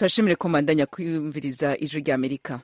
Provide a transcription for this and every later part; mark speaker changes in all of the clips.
Speaker 1: turashimire ko mandanya kwiyumviriza ijwi rya Amerika.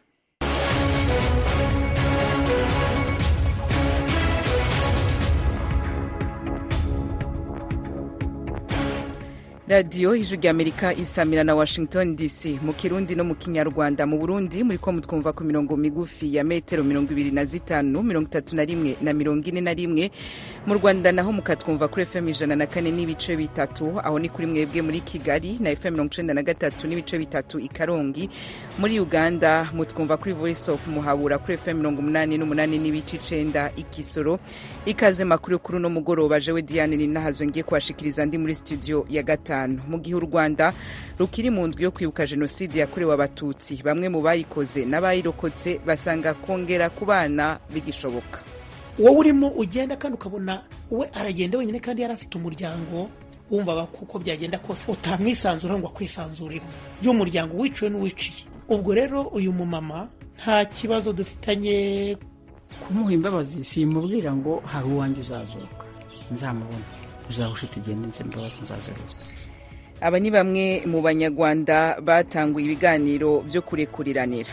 Speaker 1: radiyo ijwi rya Amerika isamira na Washington DC mu Kirundi no mu Kinyarwanda. Mu Burundi muriko mutwumva ku mirongo migufi ya metero 25, 31 na 41. Mu Rwanda naho mukatwumva kuri FM 104 n'ibice bitatu, aho ni kuri mwebwe muri Kigali, na FM 93 n'ibice bitatu i Karongi. Muri Uganda mutwumva kuri Voice of Muhabura kuri FM 88 n'ibice 9 i Kisoro. Ikaze makuru kuri no mugoroba, jewe Diane Ninahazwe ngiye kwashikiriza ndi muri studio ya gatanu. Mu gihe u Rwanda rukiri mu ndwi yo kwibuka jenoside yakorewe abatutsi, bamwe mu bayikoze n'abayirokotse basanga kongera ku bana bigishoboka.
Speaker 2: Wowe urimo ugenda kandi ukabona we aragenda wenyine kandi yarafite umuryango, wumvaga kuko byagenda kose utamwisanzura ngo akwisanzureho, y'umuryango wiciwe n'uwiciye. Ubwo rero uyu mumama nta kibazo dufitanye
Speaker 3: kumuha imbabazi, simubwira ngo hari uwanjye uzazuka, nzamubona, uzahushita igenda nze imbabazi nzazuka.
Speaker 1: Aba ni bamwe mu Banyarwanda batanguye ibiganiro byo kurekuriranira.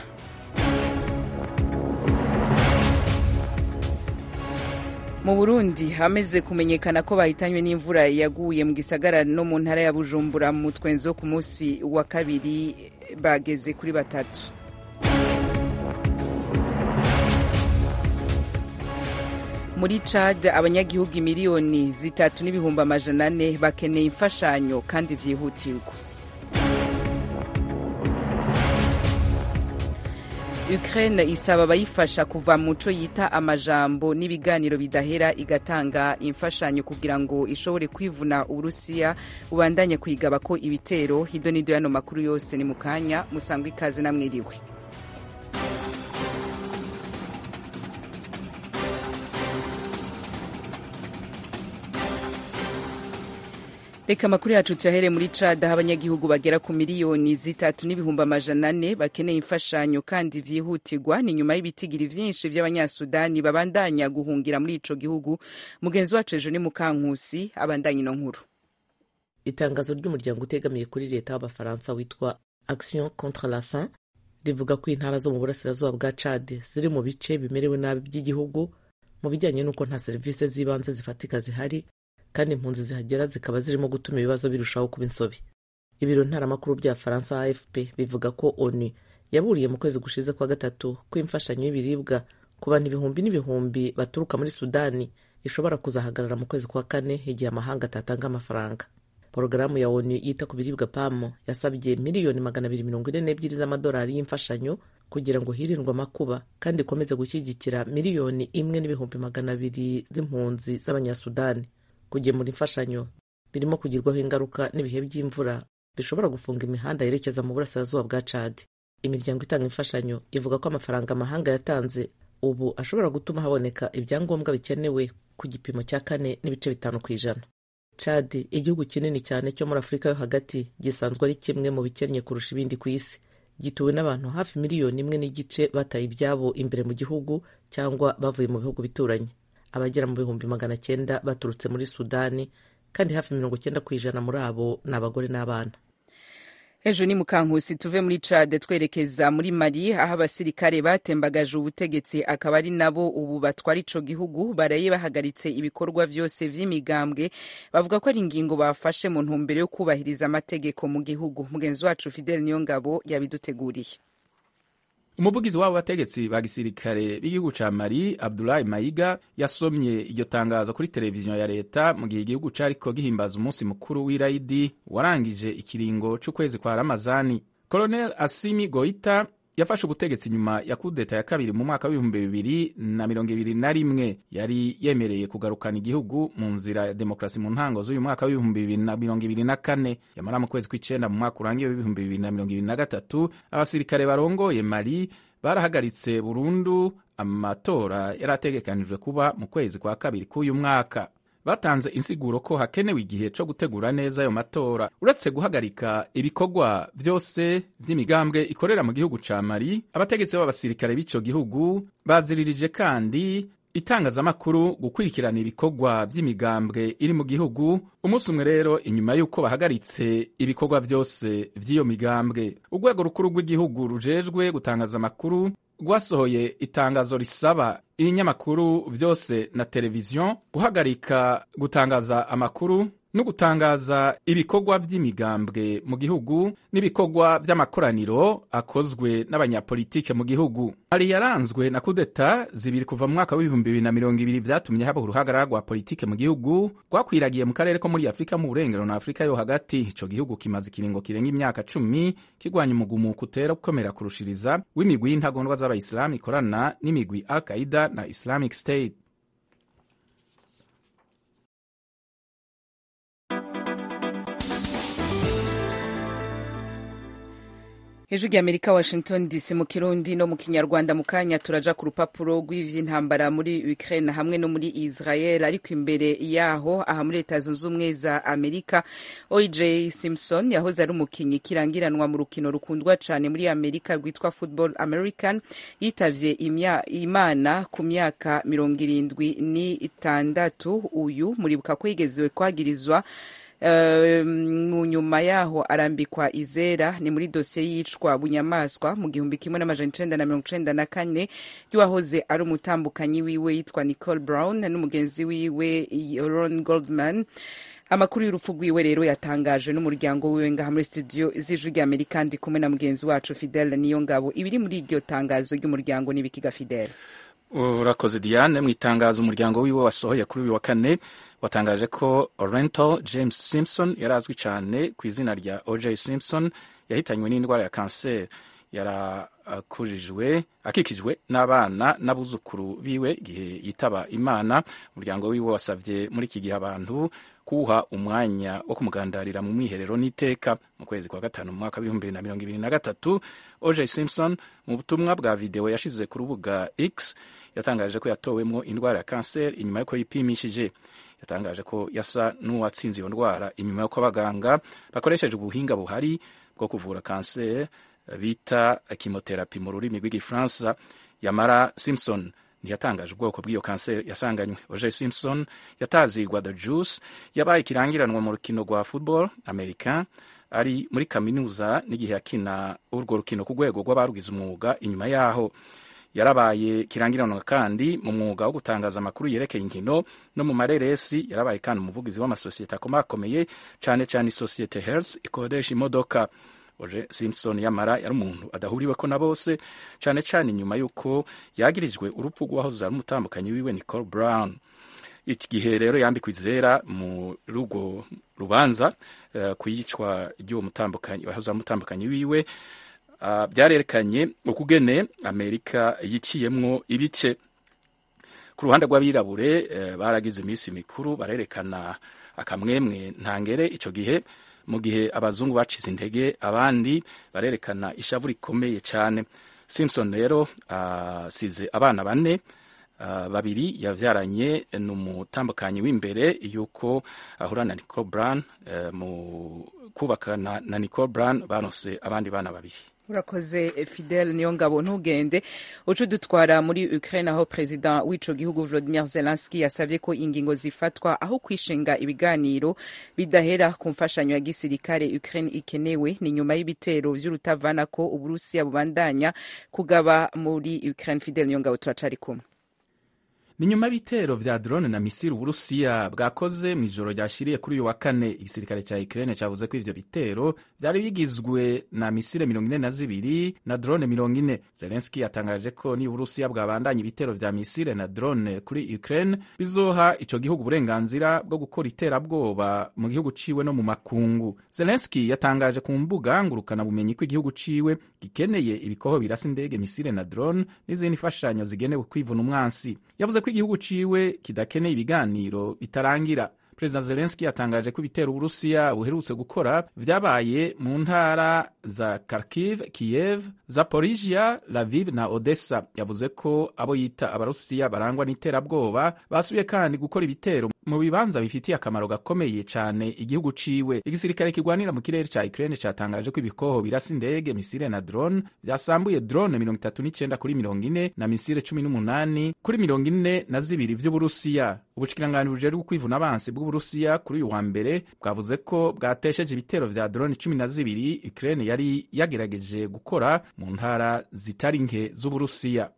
Speaker 1: Mu Burundi hameze kumenyekana ko bahitanywe n'imvura yaguye mu gisagara no mu ntara ya Bujumbura mu Twenzo ku munsi wa kabiri, bageze kuri 3. Muri Chad abanyagihugu miliyoni 3.4 bakeneye imfashanyo kandi vyihutirwa. Ukraine isaba abayifasha kuva mu co yita amajambo n'ibiganiro bidahera, igatanga imfashanyo kugira ngo ishobore kwivuna Uburusiya ubandanye kwigaba ko ibitero. Hidonido yano makuru yose ni mukanya, musangwe ikaze namwiriwe. Reka makuru yacu tuyahere muri Chad, aho abanyagihugu bagera ku miliyoni 3.4 bakeneye imfashanyo kandi vyihutirwa. Ni nyuma y'ibitigiri vyinshi vy'abanyasudani babandanya guhungira muri ico gihugu. Mugenzi wacu ejo ni Mukankusi abandanya ino nkuru.
Speaker 4: Itangazo ry'umuryango utegamiye kuri leta w'Abafaransa witwa Action contre la faim rivuga ko intara zo mu burasirazuba bwa Chad ziri mu bice bimerewe nabi by'igihugu mu bijyanye n'uko nta serivisi z'ibanze zifatika zihari, kandi impunzi zihagera zikaba zirimo gutuma ibibazo birushaho kuba insobe. Ibiro ntaramakuru bya Faransa AFP bivuga ko ONU yaburiye mu kwezi gushize kwa gatatu ko imfashanyo y'ibiribwa ku bantu ibihumbi n'ibihumbi baturuka muri Sudani ishobora kuzahagarara mu kwezi kwa kane igihe amahanga atatanga amafaranga. Porogaramu ya ONU yita ku biribwa PAM yasabye miliyoni 242 z'amadolari y'imfashanyo kugira ngo hirindwe amakuba kandi ikomeze gushyigikira miliyoni 1.200 z'impunzi z'abanyasudani. Kugemura imfashanyo birimo kugirwaho ingaruka n'ibihe by'imvura bishobora gufunga imihanda yerekeza mu burasirazuba bwa Chad. Imiryango itanga imfashanyo ivuga ko amafaranga amahanga yatanze ubu ashobora gutuma haboneka ibyangombwa bikenewe ku gipimo cya 4.5%. Chad, igihugu kinini cyane cyo muri Afurika yo hagati, gisanzwe ari kimwe mu bikennye kurusha ibindi ku isi. Gituwe n'abantu hafi miliyoni 1.5 bataye ibyabo imbere mu gihugu cyangwa bavuye mu bihugu bituranye. Abagera mu 900 baturutse muri Sudani, kandi hafi 90% muri abo n'abagore n'abana.
Speaker 1: Ejo ni Mukankusi, tuve muri Chad twerekeza muri Mali, aho abasirikare batembagaje ubutegetsi akaba ari nabo ubu batwara ico gihugu baraye bahagaritse ibikorwa vyose vy'imigambwe. Bavuga ko ari ingingo bafashe mu ntumbero yo kubahiriza amategeko mu gihugu. Mugenzi wacu Fidel Niyongabo yabiduteguriye.
Speaker 5: Umuvugizi w'abo bategetsi ba gisirikare b'igihugu ca Mali, Abdoulaye Mayiga, yasomye iryo tangazo kuri televiziyo ya leta mu gihe igihugu cariko gihimbaza umunsi mukuru w'Irayidi warangije ikiringo c'ukwezi kwa Ramazani. Colonel Assimi Goita yafashe ubutegetsi nyuma ya kudeta ya kabiri mu mwaka w'2021. Yari yemereye kugarukana igihugu mu nzira ya demokrasi mu ntango z'uyu mwaka w'2024. Yamara mu kwezi kw'icenda mu mwaka urangiye w'2023 abasirikare barongoye Mali barahagaritse burundu amatora yarategekanijwe kuba mu kwezi kwa kabiri k'uyu mwaka. Batanze insiguro ko hakenewe igihe co gutegura neza ayo matora. Uretse guhagarika ibikorwa vyose vy'imigambwe ikorera mu gihugu ca Mali, abategetsi b'abasirikare b'ico gihugu baziririje kandi itangazamakuru gukurikirana ibikorwa by'imigambwe iri mu gihugu, umunsi umwe rero inyuma y'uko bahagaritse ibikorwa byose by'iyo migambwe. Urwego rukuru rw'igihugu rujejwe gutangaza amakuru rwasohoye itangazo risaba ibinyamakuru byose na televiziyo guhagarika gutangaza amakuru no gutangaza ibikorwa by'imigambwe mu gihugu n'ibikorwa by'amakoraniro akozwe n'abanyapolitike mu gihugu. Hari yaranzwe na kudeta zibiri kuva mu mwaka w'2020 vyatumye haba uruhagarara rwa politike mu gihugu rwakwiragiye mu karere ko muri Afrika mu burengero na Afrika yo hagati. Ico gihugu kimaze ikiringo kirenga imyaka 10 kigwanya umugumuko utera gukomera kurushiriza w'imigwi y'intagondwa z'abayisilamu ikorana n'imigwi Al-Qaeda na Islamic State.
Speaker 1: Hejuru y'Amerika, Washington DC, mu Kirundi no mu Kinyarwanda. Mu kanya turaja ku rupapuro rw'ivy'intambara muri Ukraine hamwe no muri Israel, ariko imbere yaho aha muri Leta Zunze Ubumwe za Amerika, O.J. Simpson yahoze ari umukinyi kirangiranwa mu rukino rukundwa cane muri Amerika rwitwa Football American yitavye Imana ku myaka 76. Uyu muribuka ko yigezwe kwagirizwa mu nyuma yaho arambikwa izera ni muri dosiye yicwa bunyamaswa mu 1994 y'uwahoze ari umutambukanyi wiwe yitwa Nicole Brown n'umugenzi wiwe Ron Goldman. Amakuru y'urupfu rwiwe rero yatangajwe n'umuryango wiwe ngaha muri studio z'Ijwi ry'Amerika, ndi kumwe na mugenzi wacu Fidel Niyongabo. Ibiri muri iryo tangazo ry'umuryango nibikiga Fidel?
Speaker 5: Urakoze Diane. Mu itangazo umuryango wiwe wasohoye kuri uyu wa kane watangaje ko Orenthal James Simpson yarazwi cyane ku izina rya O.J. Simpson yahitanywe n'indwara ya kanseri. Akikijwe n'abana n'abuzukuru biwe igihe yitaba Imana. Umuryango wiwe wasavye muri iki gihe abantu kuha umwanya wo kumugandarira mu mwiherero n'iteka. Mu kwezi kwa gatanu mu mwaka w'2023 O.J. Simpson mu butumwa bwa video yashize ku rubuga X yatangaje ko yatowemwo indwara ya kanseri inyuma yuko yipimishije. Yatangaje ko yasa n'uwatsinze iyo ndwara inyuma yuko abaganga bakoresheje ubuhinga buhari bwo kuvura kanseri bita chemotherapy mu rurimi rw'igifaransa. Yamara Simpson ntiyatangaje ubwoko bw'iyo kanseri yasanganywe. O.J. Simpson yatazigwa The Juice yabaye ikirangiranwa mu rukino rwa Football American ari muri kaminuza n'igihe yakina urwo rukino ku rwego rw'abarugize umwuga. Inyuma yaho yarabaye kirangiranwa kandi mu mwuga wo gutangaza amakuru yerekeye inkino no mu mareresi. Yarabaye kandi umuvugizi w'amasosiyete akomakomeye cyane cyane isosiyete Hertz ikodesha imodoka. O.J. Simpson yamara yari umuntu adahuriweko na bose, cyane cyane nyuma y'uko yagirijwe urupfu rw'uwahoze ari umutambukanyi wiwe Nicole Brown. Iki gihe rero yambikwa izera mu rugo rubanza kuyicwa ry'uwo mutambukanyi wahoze ari umutambukanyi wiwe. Byarerekanye ukugene Amerika yiciyemwo ibice. Ku ruhande rw'abirabure baragize iminsi mikuru barerekana akamwemwe ntangere ico gihe, mu gihe abazungu bacize intege abandi barerekana ishavu rikomeye cyane. Simpson rero asize abana bane, babiri yavyaranye n'umutambukanyi w'imbere yuko ahura na Nicole Brown. Mu kubakana na Nicole Brown banose abandi bana babiri.
Speaker 1: Urakoze Fidel Niyongabo. Ntugende ucu dutwara muri Ukraine, aho president w'ico gihugu Volodymyr Zelensky yasavye ko ingingo zifatwa aho kwishinga ibiganiro bidahera ku mfashanyo ya gisirikare Ukraine ikenewe. Ni nyuma y'ibitero vy'urutavana ko Uburusiya bubandanya kugaba muri Ukraine. Fidel Niyongabo turacari kumwe.
Speaker 5: Ni nyuma y'ibitero vya drone na misiri Uburusiya bwakoze mu ijoro ryashiriye kuri uyu wa kane. Igisirikare ca Ukraine cavuze ko ivyo bitero vyari bigizwe na misiri 42 na drone 40. Zelensky yatangaje ko ni Uburusiya bwabandanya ibitero vya misiri na drone kuri Ukraine bizoha ico gihugu uburenganzira bwo gukora iterabwoba mu gihugu ciwe no mu makungu. Zelensky yatangaje ku mbuga ngurukana bumenyi ko igihugu ciwe gikeneye ibikoho birasa indege, misiri na drone n'izindi fashanyo zigenewe kwivuna umwansi. Yavuze ko igihugu ciwe kidakeneye ibiganiro bitarangira. Perezida Zelensky yatangaje ko ibitero Uburusiya buherutse gukora vyabaye mu ntara za Kharkiv, Kiev, Zaporizhia, Lviv na Odessa. Yavuze ko abo yita abarusiya barangwa n'iterabwoba basubiye kandi gukora ibitero mu bibanza bifitiye akamaro gakomeye cyane igihugu ciwe. Igisirikare kigwanira mu kirere ca Ukraine catangaje ko ibikoho birasa indege, misile na drone vyasambuye drone 39 kuri 40 na misile 18 kuri 42 vy'Uburusiya. Ubushikiranganje bujejwe kwivuna abansi bw'Uburusiya kuri uyu wa mbere bwavuze ko bwatesheje ibitero vya drone 12 Ukraine yari yagerageje gukora mu ntara zitari nke z'Uburusiya.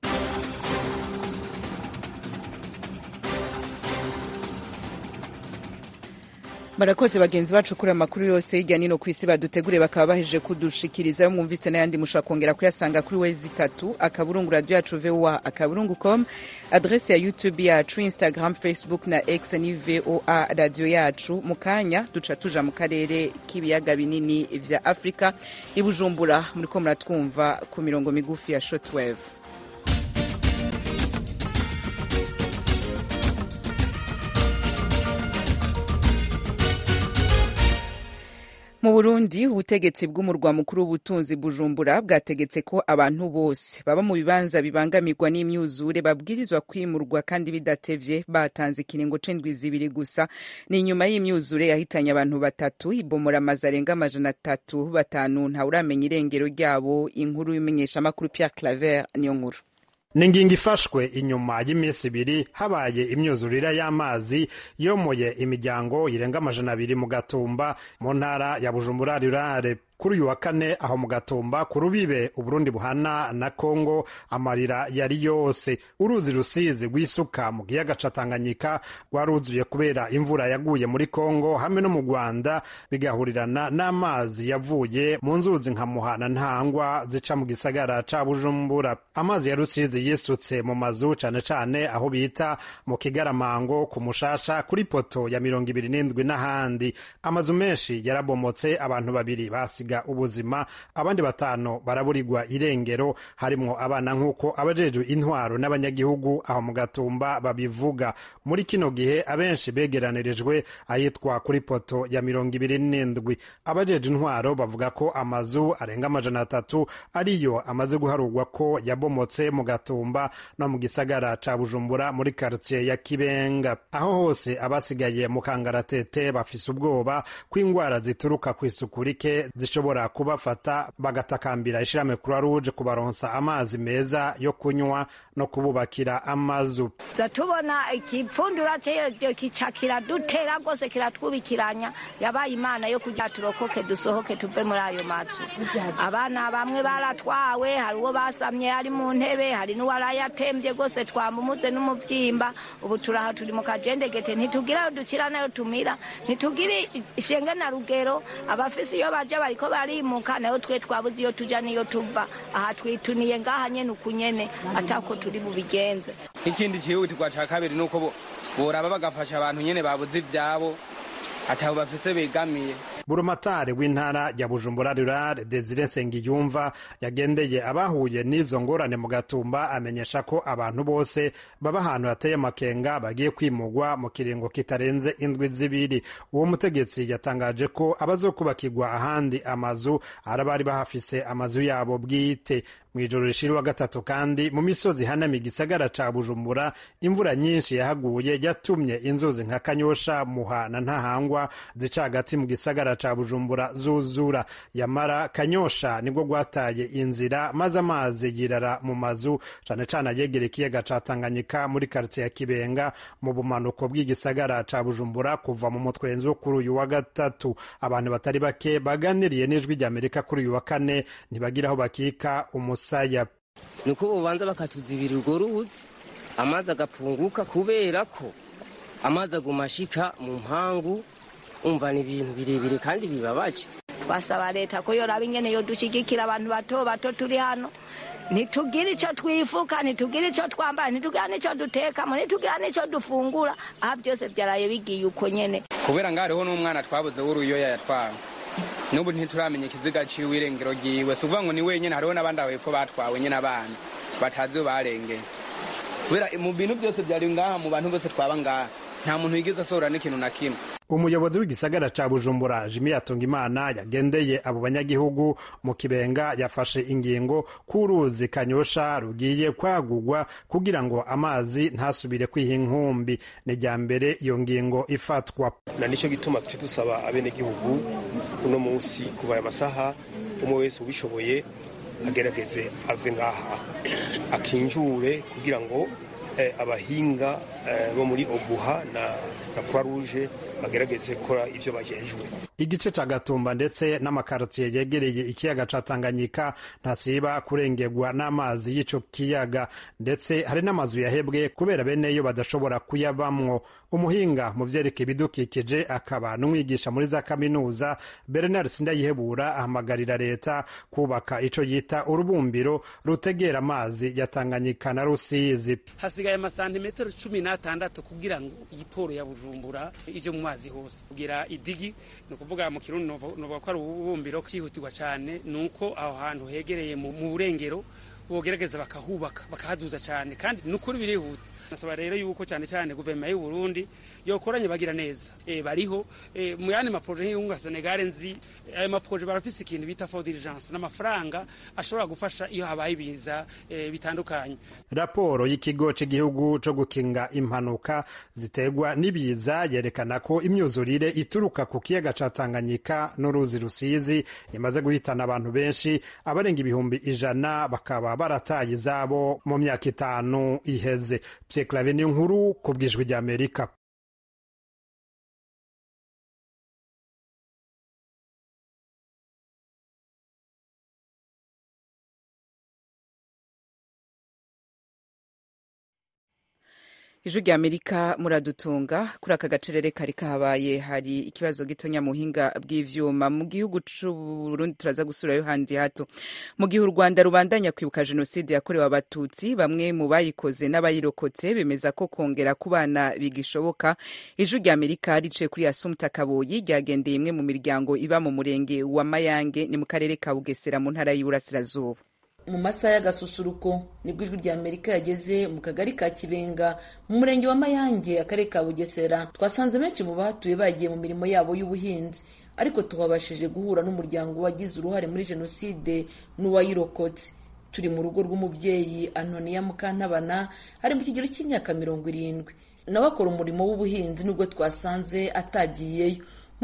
Speaker 1: Barakoze bagenzi bacu kuri amakuru yose hirya nino ku isi badutegure bakaba bahejeje kudushikiriza yo mwumvise n'ayandi mushobora kongera kuyasanga kuri wezi 3 akaburungu radio yacu VOA akaburungu.com, adresse ya YouTube yacu, Instagram, Facebook na X ni VOA radio yacu. Mukanya duca tuja mu karere k'ibiyaga binini vya Afrika i Bujumbura muriko muratwumva ku mirongo migufi ya shortwave. Mu Burundi ubutegetsi bw'umurwa mukuru w'ubutunzi Bujumbura bwategetse ko abantu bose baba mu bibanza bibangamirwa n'imyuzure babwirizwa kwimurwa kandi bidatevye. Batanze ikiringo c'indwi zibiri gusa. Ni nyuma y'imyuzure yahitanye abantu 3 ibomora amazu arenga 305 ntawuramenya irengero ryabo. Inkuru y'umenyesha makuru Pierre Claver niyo nkuru.
Speaker 6: Ningingi ifashwe inyuma y'imisi ibiri habaye imyuzurira y'amazi yomoye imiryango irenga 200 mu Gatumba mu ntara ya Bujumbura rurare. Kuri uyu wa kane aho mu Gatumba ku rubibe Uburundi buhana na Kongo amarira yari yose. Uruzi Rusizi rwisuka mu kiyaga ca Tanganyika rwaruzuye kubera imvura yaguye muri Kongo hamwe no mu Rwanda bigahurirana n'amazi yavuye mu nzuzi nka Muhana Ntangwa zica mu gisagara ca Bujumbura. Amazi ya Rusizi yisutse mu mazu cane cane aho bita mu Kigaramango, ku Mushasha, kuri poto ya 27 n'ahandi. Amazu menshi yarabomotse, abantu babiri basiga ubuzima, abandi 5 baraburirwa irengero, harimwo abana nk'uko abajejwe intwaro n'abanyagihugu aho mu Gatumba babivuga. Muri kino gihe abenshi begeranirijwe ayitwa kuri poto ya 27. Abajejwe intwaro bavuga ko amazu arenga 300 ariyo amaze guharurwa ko yabomotse mu Gatumba no mu gisagara ca Bujumbura muri quartier ya Kibenga. Aho hose abasigaye mu kangaratete bafise ubwoba kw'ingwara zituruka kw'isuku rike zishobora kubafata, bagatakambira ishirahamwe Croix Rouge kubaronsa amazi meza yo kunywa no kububakira amazu.
Speaker 7: Zatubona ikipfundura cyo kicakira dutera gose kiratwubikiranya, yabaye Imana yo kugira turokoke dusohoke tuve muri ayo mazu. Abana bamwe baratwawe, hari uwo basamye ari mu ntebe, hari n'uwarayatembye gose twamumuze n'umuvyimba. Ubu turaha turi mu kajendegete, ntitugira dukira nayo tumira, ntitugire ishenge na rugero. Abafisi iyo baje bariko barimuka nayo twe twabuze iyo tuja niyo tuva. Aha twituniye ngaha nyene ukunyene atako turi bubigenze.
Speaker 8: Ikindi cihutirwa ca kabiri nuko boraba bagafasha abantu nyene babuze ivyabo atabo bafise begamiye.
Speaker 6: Burumatari w'intara ya Bujumbura Rural Desire Nsengiyumva yagendeye abahuye n'izo ngorane mu Gatumba amenyesha ko abantu bose baba ahantu hateye amakenga bagiye kwimugwa mu kiringo kitarenze indwi zibiri. Uwo mutegetsi yatangaje ko abazokubakirwa ahandi amazu arabari bahafise amazu yabo bwite. Mwijoro rishiri wa gatatu kandi mu misozi hanami igisagara ca Bujumbura imvura nyinshi yahaguye yatumye inzuzi nka Kanyosha, Muhana Ntahangwa zica hagati mu gisagara ca Bujumbura zuzura. Yamara Kanyosha nibwo gwataye inzira maze amazi yirara mu mazu cane cane yegereye ikiyaga ca Tanganyika muri quartier ya Kibenga mu bumanuko bw'igisagara ca Bujumbura kuva mu mutwenzo kuri uyu wa gatatu. Abantu batari bake baganiriye n'ijwi ry'Amerika kuri uyu wa kane ntibagiraho bakika umusaya.
Speaker 9: Nuko ubanza bakatuzibira urwo ruzi amazi agapunguka kubera ko amazi agumashika mu mpangu. Umva ni ibintu birebire kandi bibabaje.
Speaker 7: Basaba leta ko yoraba ingene yo dushigikira abantu bato bato turi hano, ntitugira ico twifuka, ntitugira ico twambara, ntitugira n'ico duteka, ntitugira n'ico dufungura. Aha byose byaraye bigiye uko nyene.
Speaker 8: Kubera ngariho n'umwana twabuze w'uruyoya yatwawe. Nubu ntituramenya ikiziga ciwe irengero giwe. Suvuga ngo ni wenyene, hariho n'abandi abepfo batwawe nyene abana batazi barengeye. Kubera mu bintu byose byari ngaha mu bantu bose twaba ngaha nta muntu yigeze asohora n'ikintu na kimwe.
Speaker 6: Umuyobozi w'igisagara ca Bujumbura Jimmy Hatungimana yagendeye abo banyagihugu mu Kibenga yafashe ingingo k'uruzi Kanyosha rugiye kwagurwa kugira ngo amazi ntasubire kwiha inkumbi. Ni rya mbere iyo ngingo ifatwa,
Speaker 10: na nico gituma tuce dusaba abenegihugu uno munsi kuva aya masaha umwe wese ubishoboye agerageze ave ngaha akinjure kugira ngo abahinga bo muri Obuha na Croix Rouge bagerageze gukora ivyo bajejwe.
Speaker 6: Igice ca Gatumba ndetse n'amakarotiye yegereye ikiyaga ca Tanganyika ntasiba kurengerwa n'amazi y'ico kiyaga, ndetse hari n'amazu yahebwe kubera beneyo badashobora kuyabamwo. Umuhinga mu vyerekeye ibidukikije akaba n'umwigisha muri za kaminuza Bernard Sindayihebura ahamagarira leta kubaka ico yita urubumbiro rutegera amazi ya Tanganyika na Rusizi.
Speaker 11: Hasigaye amasantimetero 16 kugira ngo iyi poro ya Bujumbura ije mu mazi hose kugira idigi, no kuvuga mu Kirundi no ko ari ububumbiro kihutirwa cyane, nuko aho hantu hegereye mu burengero bogerageza bakahubaka bakahaduza cyane, kandi nukuri birihuta. Nasaba rero yuko cyane cyane guverinoma y'u Burundi yokoranye bagira neza bariho mu yandi maproje y'unga Senegal nzi ayo maproje barafise ikintu bita for diligence n'amafaranga ashobora gufasha iyo habaye ibiza bitandukanye.
Speaker 6: Raporo y'ikigo cy'igihugu cyo gukinga impanuka ziterwa n'ibiza yerekana ko imyuzurire ituruka ku kiyaga ca Tanganyika n'uruzi Rusizi imaze guhitana abantu benshi, abarenga ibihumbi 100 bakaba barataye izabo mu myaka 5 iheze. Clave ni nkuru ku bwijwi rya Amerika.
Speaker 1: Ijwi rya Amerika muradutunga kuri aka gacerere kari kahabaye. Hari ikibazo gitonya muhinga bw'ivyuma mu gihugu c'u Burundi, turaza gusurayo handi hato. Mu gihe u Rwanda rubandanya kwibuka jenoside yakorewe abatutsi, bamwe mu bayikoze n'abayirokotse bemeza ko kongera kubana bigishoboka. Ijwi rya Amerika riciye kuri Assumpta Kaboyi ryagendeye imwe mu miryango iba mu murenge wa Mayange ni mu karere ka Bugesera mu ntara y'Iburasirazuba.
Speaker 12: Mu masaha y'agasusuruko nibwo Ijwi rya Amerika yageze mu kagari ka Kibenga mu murenge wa Mayange akarere ka Bugesera. Twasanze benshi mu bahatuye bagiye mu mirimo yabo y'ubuhinzi, ariko twabashije guhura n'umuryango wagize uruhare muri jenoside n'uwayirokotse. Turi mu rugo rw'umubyeyi Antonia Mukantabana ari mu kigero cy'imyaka 70. Nawe akora umurimo w'ubuhinzi nubwo twasanze atagiyeyo. Mu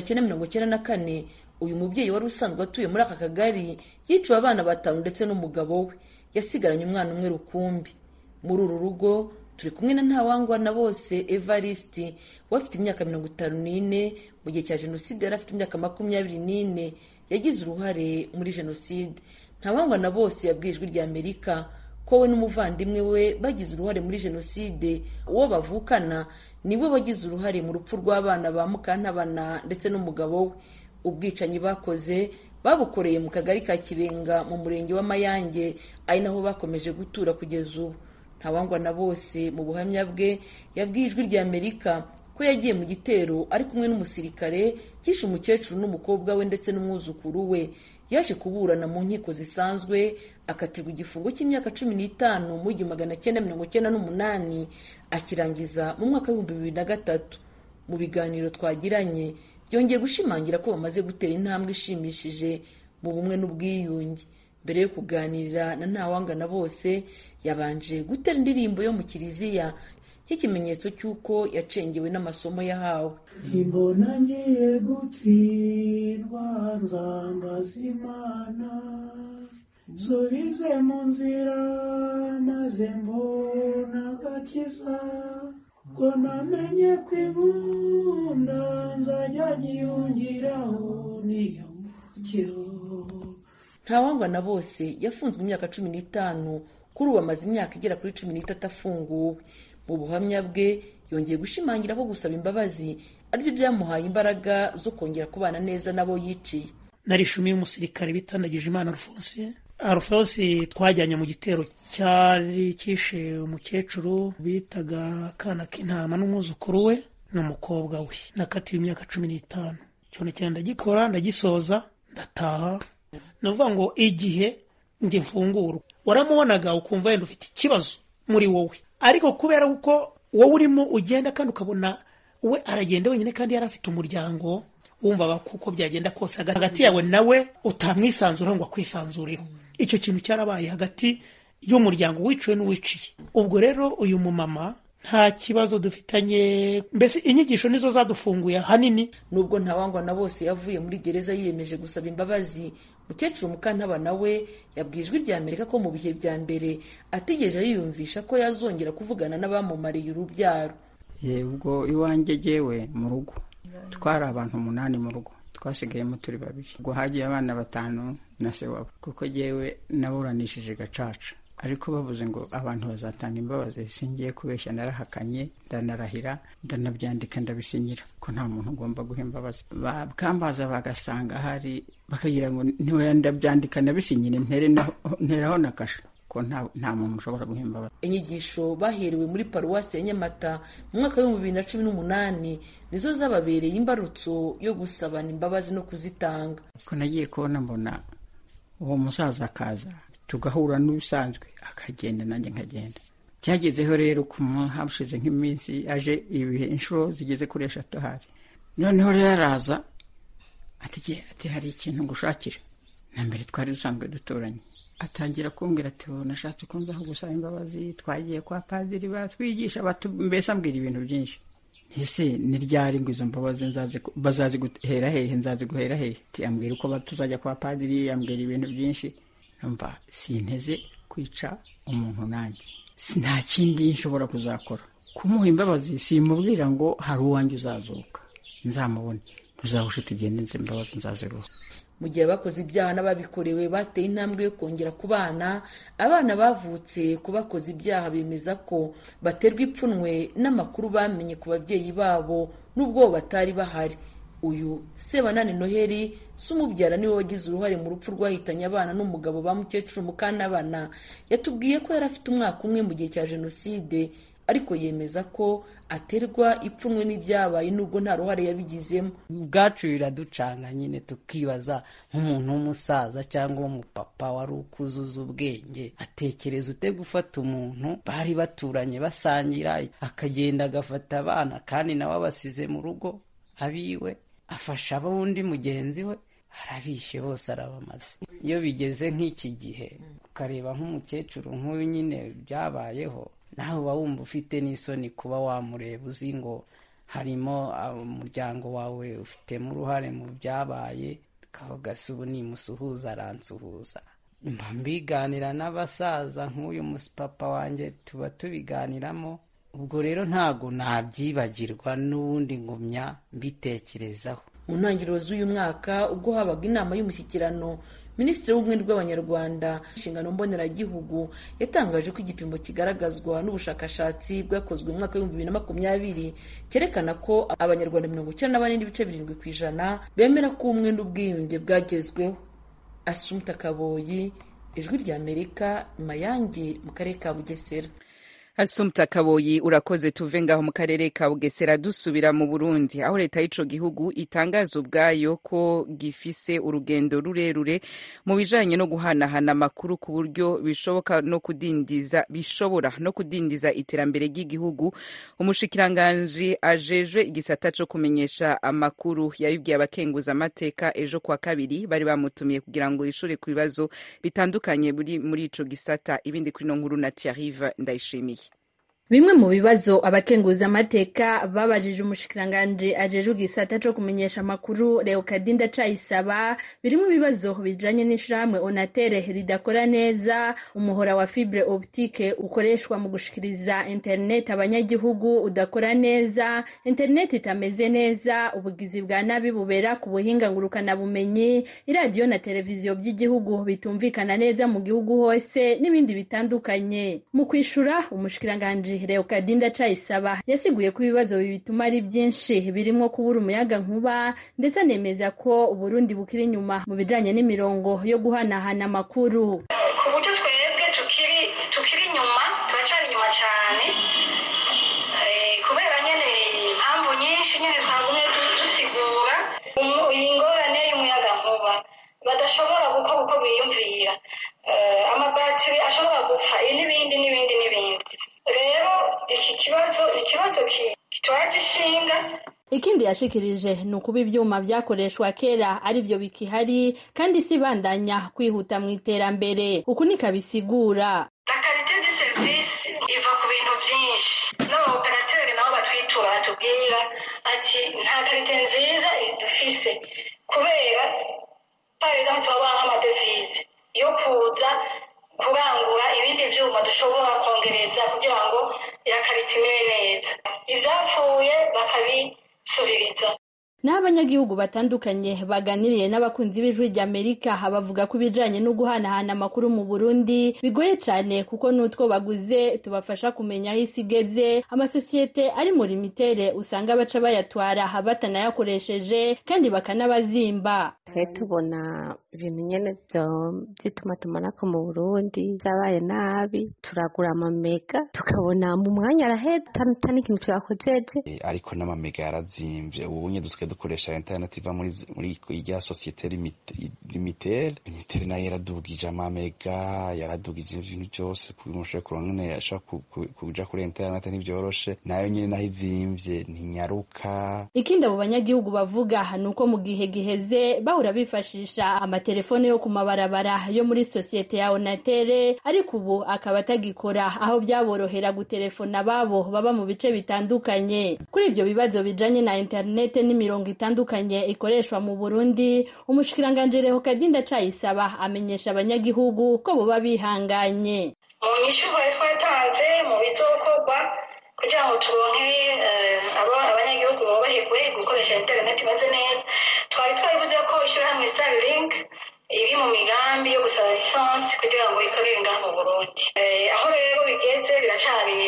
Speaker 12: 1994 uyu mubyeyi wari usanzwe atuye muri aka kagari yiciwe abana 5 ndetse n'umugabo we, yasigaranye umwana umwe rukumbi. Muri uru rugo turi kumwe na Ntawangwa na Bose Evariste wafite imyaka 54, mu gihe cya jenoside yari afite imyaka 24, yagize uruhare muri jenoside. Ntawangwa na Bose yabwiye Ijwi rya Amerika ko we n'umuvandimwe we bagize uruhare muri jenoside. Uwo bavukana niwe wagize uruhare mu rupfu rw'abana ba Mukantabana ndetse n'umugabo we. Ubwicanyi bakoze babukoreye mu kagari ka Kibenga mu murenge wa Mayange, ari naho bakomeje gutura kugeza ubu. Ntawangwa na Bose mu buhamya bwe yabwiye Ijwi rya Amerika ko yagiye mu gitero ari kumwe n'umusirikare kishe umukecuru n'umukobwa we ndetse n'umwuzukuru we. Yaje kuburana mu nkiko zisanzwe akatirwa igifungo cy'imyaka 15 mu 1998 akirangiza mu mwaka wa 2003. Mu biganiro twagiranye byongeye gushimangira ko bamaze gutera intambwe ishimishije mu bumwe n'ubwiyunge. Mbere yo kuganira na Ntawangwa na Bose yabanje gutera indirimbo yo mu kiliziya nk'ikimenyetso cy'uko yacengewe n'amasomo yahawe.
Speaker 13: Imbona ngiye gutsindwa nzambaza Imana, nsubize mu nzira maze mbona agakiza, ko namenye kwibunda nzajya nyiyongeraho niyo mukiro.
Speaker 12: Ntawangwa na Bose yafunzwe imyaka 15, kuri ubu amaze imyaka igera kuri 13 afunguwe. Mu buhamya bwe yongeye gushimangira ko gusaba imbabazi aribyo byamuhaye imbaraga zo kongera kubana neza nabo yiciye.
Speaker 2: Narishimiye umusirikare bitandagije Imana Alphonse twajyanye mu gitero cyari kishe umukecuru bitaga Kana k'intama n'umwuzukuru we n'umukobwa we. Nakatiwe imyaka 15. Cyone cyane ndagikora ndagisoza ndataha. Navuga ngo igihe nge mfungura waramubonaga ukumva yenda ufite ikibazo muri wowe, ariko kubera uko wowe urimo ugenda kandi ukabona we aragenda wenyine kandi yari afite umuryango, wumva kuko byagenda kose hagati yawe nawe utamwisanzura ngo akwisanzureho. Icyo kintu cyarabaye hagati y'umuryango wiciwe n'uwiciye. Ubwo rero uyu mumama nta kibazo dufitanye, mbese inyigisho nizo zadufunguye hanini.
Speaker 12: Nubwo Ntawangwa na Bose yavuye muri gereza yiyemeje gusaba imbabazi, Mukecuru Mukantabana we yabwiye Ijwi rya Amerika ko mu bihe bya mbere atigeze yiyumvisha ko yazongera kuvugana n'abamumariye urubyaro.
Speaker 3: Ubwo iwanjye jewe mu rugo twari abantu 8 mu rugo, twasigayemo turi 2. Ubwo hagiye abana 5 na se wabo, kuko jewe naburanishije gacaca, ariko bavuze ngo abantu bazatanga imbabazi. Singiye kubeshya, narahakanye, ndanarahira, ndanabyandika, ndabisinyira ko nta muntu ugomba guha imbabazi. Bakambaza bagasanga hari, bakagira ngo niwe ndabyandika ndabisinyire, nteraho nakasha ko nta muntu ushobora guha imbabazi.
Speaker 12: Inyigisho baherewe muri paruwasi ya Nyamata mu mwaka wa 2018 nizo zababereye imbarutso yo gusabana imbabazi no kuzitanga.
Speaker 3: Ko nagiye kubona mbona uwo musaza akaza, tugahura n'ubisanzwe, akagenda nanjye nkagenda. Cyagezeho rero kumuhabushize nk'iminsi aje ibihe inshuro zigeze kuri 3 hari. Noneho rero araza ati hari ikintu ngushakira. Na mbere twari dusanzwe duturanye. Atangira kumbwira ati nashatse ko nzaho gusaba imbabazi, twagiye kwa padiri batwigisha, mbese ambwira ibintu byinshi. Ese ni ryari ngo izo mbabazi bazazi guhera hehe, nzazi guhera hehe? Ambwira uko batuzajya kwa padiri, ambwira ibintu byinshi. Numva sinteze kwica umuntu nanjye, nta kindi nshobora kuzakora. Kumuha imbabazi simubwira ngo hari uwanjye uzazuka, nzamubone, tuzahushe tugende nze imbabazi nzaziruha.
Speaker 12: Mu gihe bakoze ibyaha n'ababikorewe bateye intambwe yo kongera kubana, abana bavutse ku bakoze ibyaha bemeza ko baterwa ipfunwe n'amakuru bamenye ku babyeyi babo n'ubwo batari bahari. Uyu Sebanani Noheli sumubyara niwe wagize uruhare mu rupfu rwahitanye abana n'umugabo ba Mukecuru Mukantabana. Yatubwiye ko yari afite umwaka umwe mu gihe cya Jenoside, ariko yemeza ko aterwa ipfunwe n'ibyabaye nubwo nta ruhare yabigizemo.
Speaker 14: Ubwacu biraducanga nyine, tukibaza nk'umuntu w'umusaza cyangwa umupapa wari ukuzuza ubwenge, atekereza ute gufata umuntu bari baturanye basangira, akagenda agafata abana kandi nawe abasize mu rugo abiwe, afasha abundi mugenzi we, arabishe bose arabamaze. Iyo bigeze nk'iki gihe ukareba nk'umukecuru nk'uyu nyine byabayeho, nawe uba wumva ufite n'isoni kuba wamureba, uzi ngo harimo umuryango wawe ufitemo uruhare mu byabaye, kavuga se ubu nimusuhuza aransuhuza. Mba mbiganira n'abasaza nk'uyu papa wanjye, tuba tubiganiramo. Ubwo rero ntago nabyibagirwa n'ubundi ngumya mbitekerezaho.
Speaker 12: Mu ntangiriro z'uyu mwaka ubwo habaga inama y'umushyikirano, Minisitiri w'Ubumwe bw'Abanyarwanda inshingano mboneragihugu yatangaje ko igipimo kigaragazwa n'ubushakashatsi bwakozwe mu mwaka wa 2020 cyerekana ko Abanyarwanda 94.7% bemera ko ubumwe n'ubwiyunge bwagezweho. Assumpta Kaboyi, Ijwi rya Amerika, Mayange mu karere ka Bugesera.
Speaker 1: Assumpta Kaboyi, urakoze. Tuve ngaho mu karere ka Bugesera dusubira mu Burundi, aho leta y'ico gihugu itangaza ubwayo ko gifise urugendo rurerure mu bijanye no guhanahana amakuru ku buryo bishobora no kudindiza iterambere ry'igihugu. Umushikiranganji ajejwe igisata co kumenyesha amakuru yabibwiye abakenguza amateka ejo kwa kabiri, bari bamutumiye kugira ngo ishure ku bibazo bitandukanye muri ico gisata. Ibindi kuri no nkuru na Thierry Ndayishimiye.
Speaker 15: Bimwe mu bibazo abakenguza amateka babajije umushikiranganji ajejwe igisata co kumenyesha amakuru Leokadinda Ndacayisaba birimo ibibazo bijanye n'ishirahamwe Onatere ridakora neza, umuhora wa fibre optique ukoreshwa mu gushikiriza internet abanyagihugu udakora neza, internet itameze neza, ubugizi bwa nabi bubera ku buhinga ngurukana bumenyi, iradiyo na televiziyo by'igihugu bitumvikana neza mu gihugu hose n'ibindi bitandukanye. Mu kwishura umushikiranganji Leokadinda Ndacayisaba yasiguye ko ibibazo bituma ari byinshi birimo kubura umuyaga nkuba, ndetse anemeza ko Burundi bukiri inyuma mu bijanye n'imirongo yo guhanahana amakuru.
Speaker 16: Ku buryo twebwe tukiri inyuma, turacari inyuma cyane kubera nyene impamvu nyinshi nyene twagumye dusigura ingorane y'umuyaga nkuba badashobora gukora uko biyumvira, amabatiri ashobora gupfa n'ibindi. Rero iki kibazo ni ikibazo kitwaje ishinga.
Speaker 15: Ikindi yashikirije ni ukuba ivyuma vyakoreshwa kera ari vyo bikihari kandi si bandanya kwihuta mu iterambere. Uku nikabisigura.
Speaker 16: La qualité du service iva ku bintu vyinshi. N'abaoperateri nabo batwitura batubwira ati nta qualité nziza dufise kubera par exemple turabona nk'amadevize yo kuza kurangura ibindi vyuma dushobora kongereza kugira ngo ya qualité imere neza. Ivyapfuye bakabisubiriza.
Speaker 15: N'abanyagihugu batandukanye baganiriye n'abakunzi b'ijwi ry'Amerika bavuga ko ibijanye no guhanahana amakuru mu Burundi bigoye cane kuko n'utwo baguze tubafasha kumenya aho isi igeze. Amasosiyete ari muri mitere usanga baca bayatwara batanayakoresheje kandi bakanabazimba.
Speaker 17: Tubona ibintu nyene vy'itumatumanako mu Burundi vyabaye nabi, turagura amamega tukabona mu mwanya araheze atani ikintu tuyakojeje,
Speaker 18: ariko n'amamega yarazimvye. Ubu nye dukoresha internet iva muri irya societe limitere nayo yaradugije amamega, yaradugije ibintu byose kumushoboye kuronka yashaka kuja kuri internet ntibyoroshe, nayo nyene naho izimvye ntinyaruka.
Speaker 15: Ikindi abo banyagihugu bavuga nuko mu gihe giheze bahora bifashisha amatelefone yo ku mabarabara yo muri societe ya Onatere, ariko ubu akaba atagikora aho byaborohera gutelefona babo baba mu bice bitandukanye. Kuri ivyo bibazo bijanye na internet n'imirongo itandukanye ikoreshwa mu Burundi, umushikiranganje Leokadinda Ndacayisaba amenyesha abanyagihugu ko boba bihanganye.
Speaker 16: Mu nyishuho twatanze mu bizokorwa kugira ngo turonke abanyagihugu bubahirwe gukoresha internet imeze neza, twari twabivuze ko ishirahamwe Starlink iri mu migambi yo gusaba lisansi kugira ngo ikorere ngaha mu Burundi. Aho rero bigeze biracari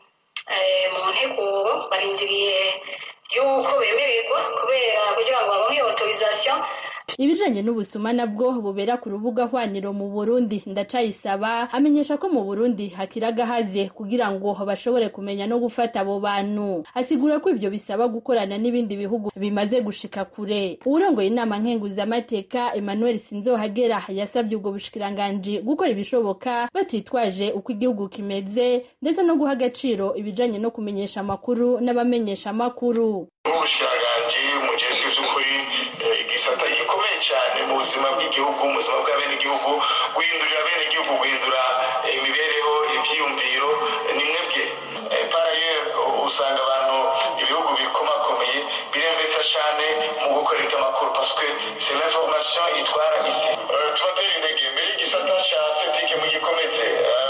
Speaker 16: mu nteguro, barindiriye yuko bemererwa kubera kugira ngo baronke autorisation.
Speaker 15: Ibijanye n'ubusuma nabwo bubera ku rubuga hwaniro mu Burundi, Ndacayisaba amenyesha ko mu Burundi hakiragahaze kugira ngo bashobore kumenya no gufata abo bantu. Asigura ko ivyo bisaba gukorana n'ibindi bihugu bimaze gushika kure. Urongoye inama nkenguzamateka Emmanuel Sinzohagera yasabye ubwo bushikiranganje gukora ibishoboka batitwaje uko igihugu kimeze, ndetse no guha agaciro ibijanye no kumenyesha amakuru n'abamenyesha amakuru.
Speaker 19: Ubushikiranganje mujejwe by'ukuri igisata gikomeye cyane mu buzima bw'igihugu, mu buzima bw'abenegihugu, guhindurira abenegihugu, guhindura imibereho, ivyiyumviro ni mwebwe. Par ailleurs usanga abantu ibihugu bikomakomeye biremvesta cyane mu gukorera amakuru parce que c'est l'information itwara isi. Tubatera intege mbere igisata ca setike mugikomeze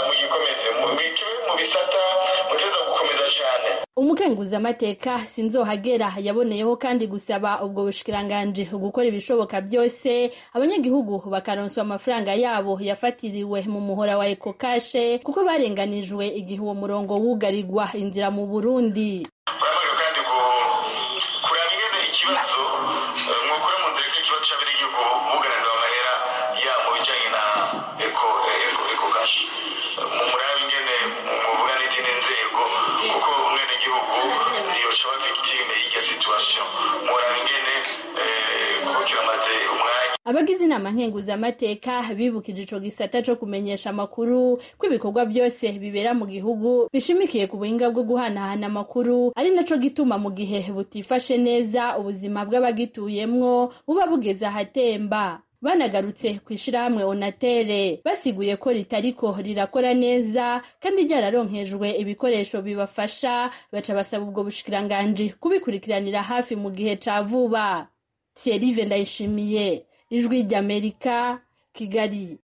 Speaker 19: mu bisata muteza gukomeza cyane.
Speaker 15: Umukenguzamateka Sinzohagera yaboneyeho kandi gusaba ubwo bushikiranganje gukora ibishoboka byose abanyagihugu bakaronswa amafaranga yabo yafatiriwe mu muhora wa EcoCash kuko barenganijwe igihe uwo murongo wugarirwa inzira mu Burundi.
Speaker 19: Kandi kuraba ingene ikibazo mwukure mu ndeke ikibazo cy'abenegihugu bugaranirwa amahera ya mu bijanye na EcoCash. Mumurabe ingene muvuga n'izindi nzego kuko umwenegihugu niyo coba victime y'iryo situation. Murabe ingene kukira maze umwanya.
Speaker 15: Abagize inama nkenguzamateka bibukije ico gisata co kumenyesha amakuru ko ibikorwa byose bibera mu gihugu bishimikiye ku buhinga bwo guhanahana amakuru, ari naco gituma mu gihe butifashe neza ubuzima bw'abagituyemwo buba bugeze ahatemba. Banagarutse kwishirahamwe Onatere basiguye ko ritariko rirakora neza kandi ryararonkejwe ibikoresho bibafasha, baca basaba ubwo bushikiranganje kubikurikiranira hafi mu gihe ca vuba. Thierry Ndayishimiye, Ijwi ry'Amerika, Kigali.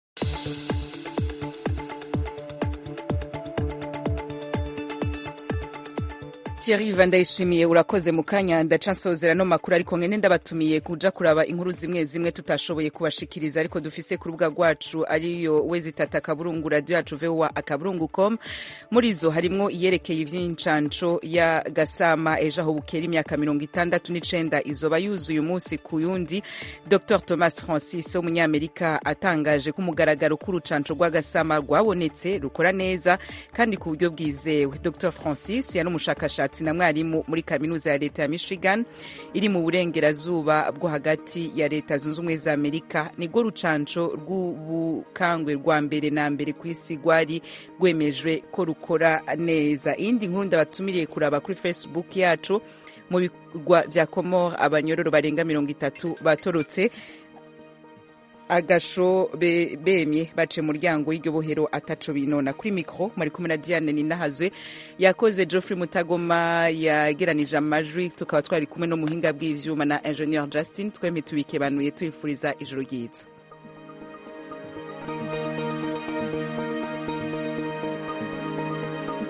Speaker 1: Thierry Vandayishimiye urakoze mu kanya ndaca nsozera no makuru, ariko ngene ndabatumiye kuja kuraba inkuru zimwe zimwe tutashoboye kubashikiriza ariko dufise ku rubuga rwacu ariyo wezitata kaburungu radio yacu VOA akaburungu.com. muri zo harimwo iyerekeye ivy'incanco ya Gasama ejo aho bukera imyaka 69 izoba yuzuye umunsi ku yundi. Dr Thomas Francis umunyamerika atangaje ko umugaragaro k'urucanco rwa Gasama rwabonetse rukora neza kandi ku buryo bwizewe. Dr Francis yari umushakashatsi umwanditsi na mwarimu muri kaminuza ya leta ya Michigan iri mu burengerazuba bwo hagati ya leta zunze ubumwe za Amerika. Nibwo rucanco rw'ubukangwe rwa mbere na mbere ku isi rwari rwemejwe ko rukora neza. Iyindi nkuru ndabatumiriye kuraba kuri Facebook yacu. Mu bigwa vya Comore abanyororo barenga 30 batorotse agasho bemye bace muryango y'iryo bohero ataco binona. Kuri micro muri kumwe na Diane Ninahazwe, yakoze Geoffrey Mutagoma yageranije amajwi, tukaba twari kumwe no muhinga bw'ivyuma na Engineer Justin. Twemye tubikebanuye twifuriza ijoro ryiza.